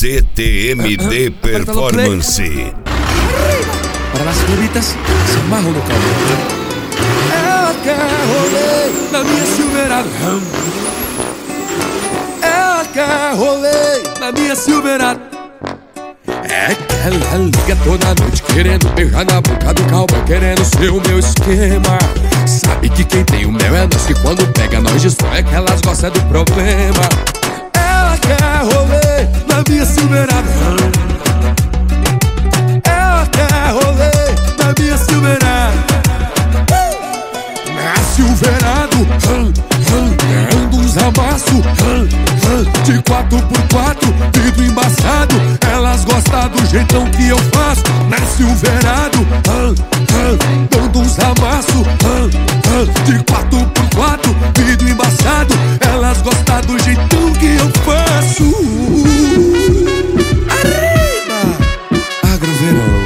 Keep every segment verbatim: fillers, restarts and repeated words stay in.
C T M D Performance. Para las figuritas, se amarram no calor. Ela quer rolê na minha Silverado. Ela quer rolê na minha Silverado. É que ela liga toda noite querendo beijar na boca do cowboy, querendo ser o meu esquema. Sabe que quem tem o mel é nós, que quando pega nós destrói, é que elas gostam do problema. Ela quer rolê na minha Silverado. Ela quer rolê na minha Silverado. Na Silverado, ando uns amassos de quatro por quatro, vidro embaçado. Elas gostam do jeitão que eu faço. Na Silverado, dando uns amassos de quatro por quatro, vidro embaçado. Elas gostam do jeitão que eu faço. Arriba! Agroverão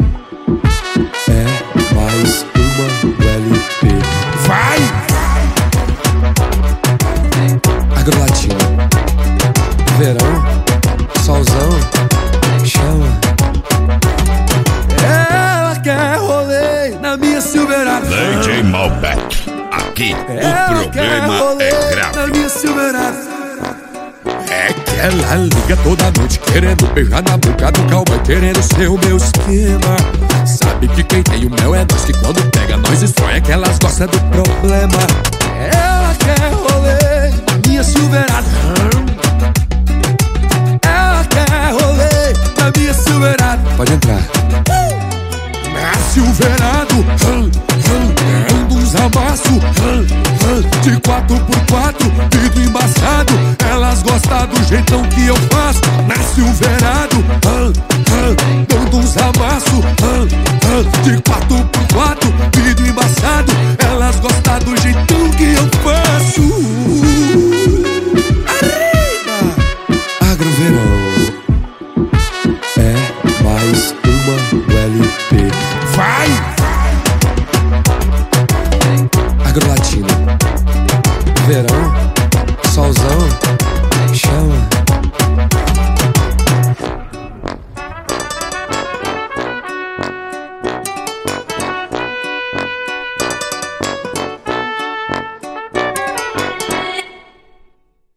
é mais uma do L P. Vai! Agrolatino, verão, solzão, chama. Ela quer rolê na minha Silverado. D J Malbec. Aqui Ela o problema quer é na grave. minha Silverado. É que ela liga toda noite querendo beijar na boca do cowboy, querendo ser o meu esquema. Sabe que quem tem o mel é nós, que quando pega nós destrói, é que elas gostam do problema. Ela quer rolê na minha Silverado. Ela quer rolê na minha Silverado. Pode entrar. Na Silverado, ando uns amassos de quatro por quatro, vidro embaçado. Elas gostam do jeitão que eu faço. Na Silverado, dando uns amassos de quatro por quatro, vidro embaçado. Elas gostam do jeitão que eu faço. Arriba! Agroverão é mais uma do L P. Vai! Agrolatino, verão,